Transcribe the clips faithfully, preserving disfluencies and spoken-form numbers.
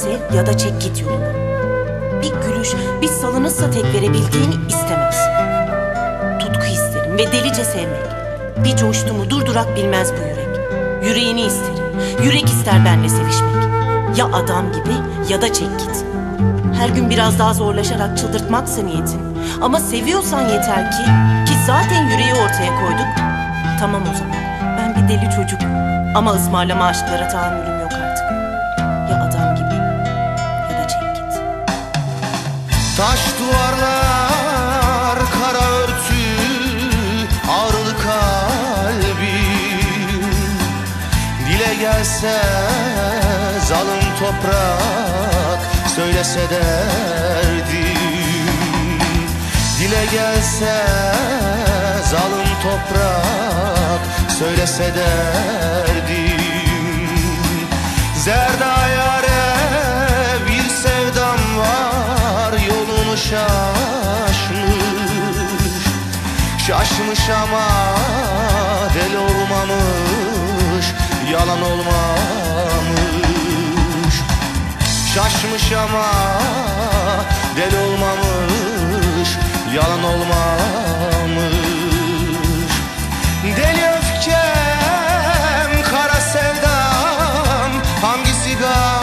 sev ya da çek git yoluna. Bir gülüş, bir salınızsa tek verebildiğini istemez. Tutku isterim ve delice sevmek. Bir coştu mu durdurak bilmez bu yürek. Yüreğini isterim, yürek ister benle sevişmek. Ya adam gibi ya da çek git. Her gün biraz daha zorlaşarak çıldırtmaksa niyetin. Ama seviyorsan yeter ki, ki zaten yüreği ortaya koyduk. Tamam o zaman, ben bir deli çocuk. Ama ısmarlama aşklara tahammülüm yok artık. Ya adam gibi ya da çek git. Taş duvarlar, kara örtü, ağrılı kalbim. Dile gelse zalim toprak, söylese derdim. Dile gelse zalim toprak, söylese derdim. Zerda yâre bir sevdam var, yolunu şaşmış. Şaşmış ama deli olmamış, yalan olmamış. Şaşmış ama deli olmamış, yalan olmamış. Deli öfkem, kara sevdam, hangisi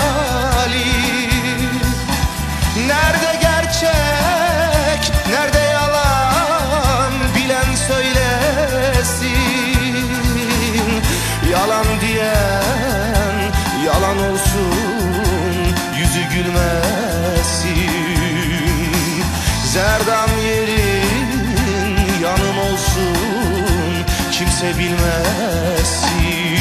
galip? Nerede gerçek, nerede yalan, bilen söylesin. Yalan diyen yalan olsun, yüzü gülmesin. Zerdam yerin yanım olsun, kimse bilmesin.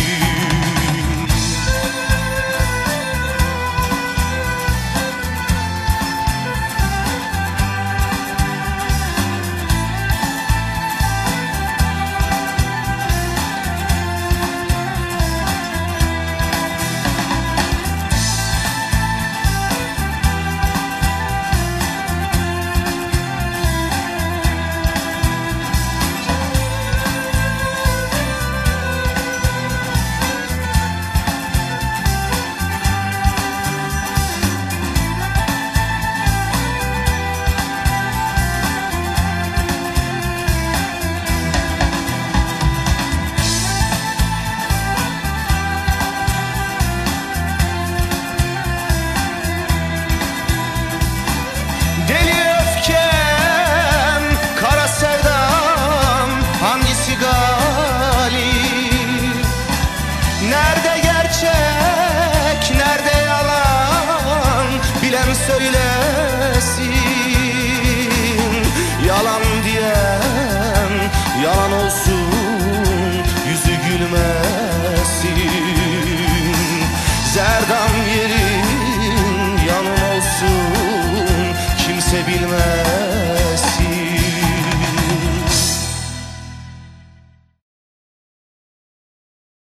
Nerede gerçek, nerede yalan, bilen söylesin. Yalan diyen yalan olsun, yüzü gülmesin. Zerdam yerin yanım olsun, kimse bilmez.